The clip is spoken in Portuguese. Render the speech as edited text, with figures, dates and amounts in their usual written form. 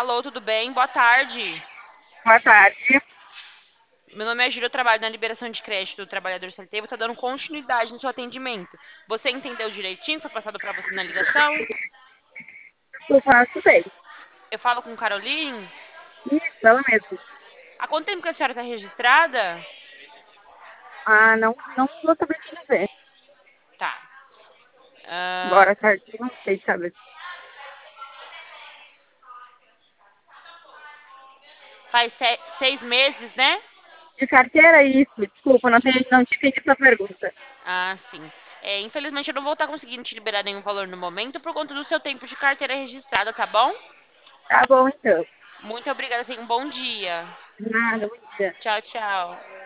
Alô, tudo bem? Boa tarde. Boa tarde. Meu nome é Júlia, eu trabalho na liberação de crédito do trabalhador CLT. Vou estar dando continuidade no seu atendimento. Você entendeu direitinho? Foi passado para você na ligação? Eu faço bem. Eu falo com Caroline. Isso, ela mesmo. Há quanto tempo que a senhora está registrada? Ah, não vou saber te dizer. Tá. Ah, Agora, certo, não sei, sabe? faz 6 meses, né? De carteira, isso. Desculpa, não te entendi essa pergunta. Ah, sim. Infelizmente eu não vou estar conseguindo te liberar nenhum valor no momento por conta do seu tempo de carteira registrada, tá bom? Tá bom, então. Muito obrigada, tenha um bom dia. Nada, bom dia. Tchau, tchau.